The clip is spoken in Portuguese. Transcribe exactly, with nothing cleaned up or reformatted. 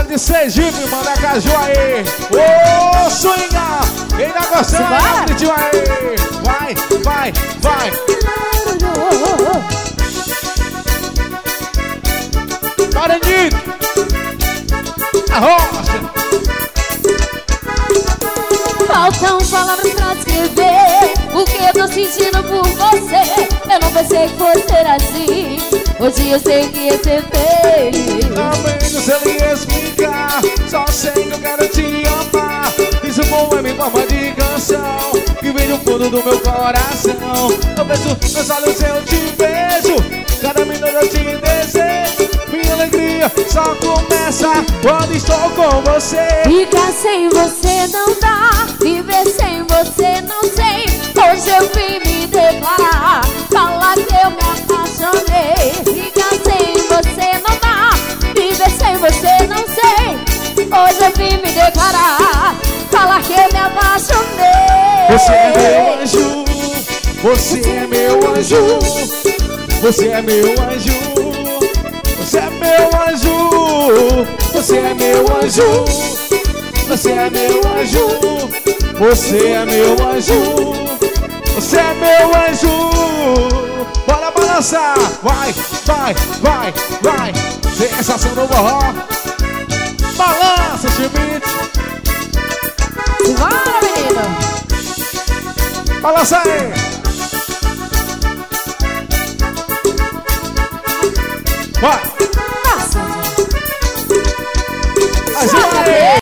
de Sergipe, manda caju aí. Ô, swinga! Quem tá gostando, gritinho aí. Vai, vai, vai. Guarani, a rocha. Faltam palavras pra descrever o que eu tô sentindo por você. Eu não pensei que fosse ser assim. Hoje eu sei que ia ser feliz. Também não sei lhe explicar, só sei que eu quero te amar. Isso poema em forma de canção que vem do fundo do meu coração. Eu vejo meus olhos, eu te vejo, cada minuto eu te desejo. Minha alegria só começa quando estou com você. Ficar sem você não dá, viver sem você não sei. Hoje eu vim me declarar, falar que eu me apaixonei. Ficar sem você não dá, viver sem você não sei. Hoje eu vim me declarar, falar que eu me apaixonei. Você é meu anjo, você é meu anjo, você é meu anjo. Você é meu anjo, você é meu anjo, você é meu anjo, você é meu anjo, você é meu anjo. Bora balançar, vai, vai, vai, vai. Sensação do forró. Balança, Schmidt. Bora, menina. Balança aí. Vai. Nossa, Ajuda aí.